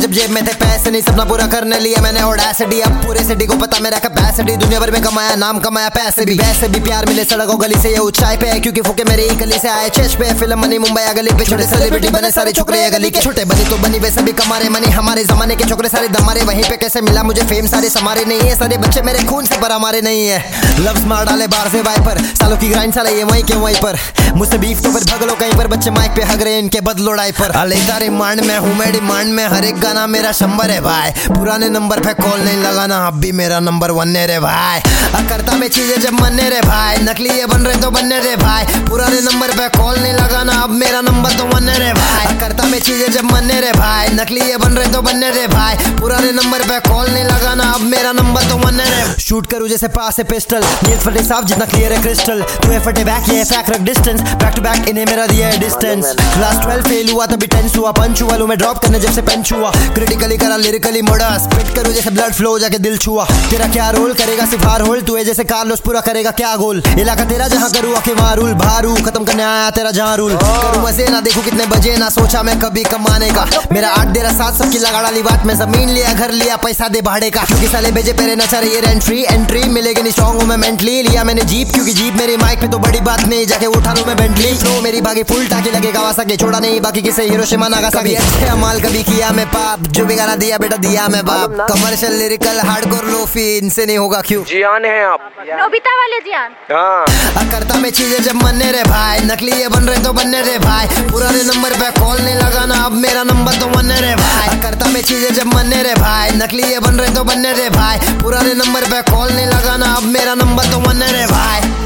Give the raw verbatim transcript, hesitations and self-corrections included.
जब जेब में थे पैसे नहीं, सपना पूरा करने लिए मैंने ऑडेसिटी। अब पूरे सिटी को पता मेरा कैपेसिटी, दुनिया भर में कमाया नाम कमाया पैसे भी। वैसे भी प्यार मिले सड़कों गली से, ये ऊंचाई पे है क्योंकि फूके मेरी गली से आए चेस्ट पे। फिल्म बनी मुंबई गली पे, छोटे सेलिब्रिटी बने सारे छोकरे गली के। छोटे बनी तो बनी वैसे भी कमारे मनी, हमारे जमाने के छोकरे सारे दमारे। वहीं पे कैसे मिला मुझे फेम, सारे समारे नहीं है, सारे बच्चे मेरे खून से पर हमारे नहीं है। लव्स मार डाले बाहर से वाइपर, सालों की ग्राइंड साले ये वहीं के वहीं पर। मुझसे बीफ तो फिर भगलो कहीं पर, बच्चे माइक पे हग रहे इनके बदलो डायपर। लेता रिमांड में हूँ मैं डिमांड में, हर एक गाना मेरा शंबर है भाई। पुराने नंबर पे कॉल नहीं लगाना, अब भी मेरा नंबर वन है रे भाई। करता मैं चीजें जब मनने रे भाई, नकली ये बन रहे तो बनने रे भाई। पुराने नंबर पे कॉल नहीं लगाना, अब मेरा नंबर तो वन है रे भाई। करता मैं चीजें जब मनने रे भाई, नकली ये बन रहे तो बनने रे भाई। पुराने नंबर पे कॉल नहीं लगाना, अब मेरा नंबर तो वन है रे। शूट करूँ जैसे पास से पिस्टल, नील फटे साफ जितना क्लियर है क्रिस्टल। तू है फटे बैक ये फैक रख डिस्टेंस, बैक टू बैक इन्हें मेरा दिया है डिस्टेंस। क्लास ट्वेल्व फेल हुआ तभी टेंस हुआ, पंच हुआ लूं मैं ड्रॉप करने जब से पेंच हुआ। क्रिटिकली करा लिरिकली मोड़ा, स्पिट करूँ जैसे ब्लड फ्लो जाके दिल छुआ। तेरा क्या रोल करेगा सिफार होल, तू है जैसे कार्लोस पूरा करेगा क्या गोल। इलाका तेरा जहाँ करूँ आके वहाँ रूल, भारू खत्म करने आया तेरा जहाँ रूल। करूँ मजे ना देखूं कितने बजे, ना सोचा मैं कभी कमाने का। मेरा आठ देरा सात सबकी लगा डाली बात, मैं जमीन लिया घर लिया पैसा दे भाड़े का। क्योंकि साले भेजे पेरे न चाह रही एंट्री एंट्री मिलेगी नहीं, स्ट्रॉन्ग हूँ मैं मेंटली। लिया मैंने जीप क्योंकि जीप मेरी माइक पे तो बड़ी बात नहीं, जाके उठा लूं मैं बेंटली। फ्लो मेरी भागी फुल टाकी लगे कावासाकी, छोड़ा नहीं बाकी किसे हिरोशिमा नागासाकी। अच्छे अमाल कभी किया मैं पाप, जो भी गाना दिया बेटा दिया मैं बाप। कमर्शियल लिरिकल हार्डकोर लोफी, इनसे नहीं होगा क्यों। जियान है आप, नोबिता वाले जियान। हाँ करता मैं चीजें जब मनने रे भाई, नकली ये बन रहे तो बनने रे भाई। पुराने नंबर पे कॉल नहीं लगाना, अब मेरा नंबर तो बनने रे भाई। करता मैं चीजें जब मनने रे भाई, नकली ये बन रहे तो बनने रे भाई। पुराने नंबर पे कॉल नहीं लगाना, अब मेरा नंबर तो बनने रे भाई।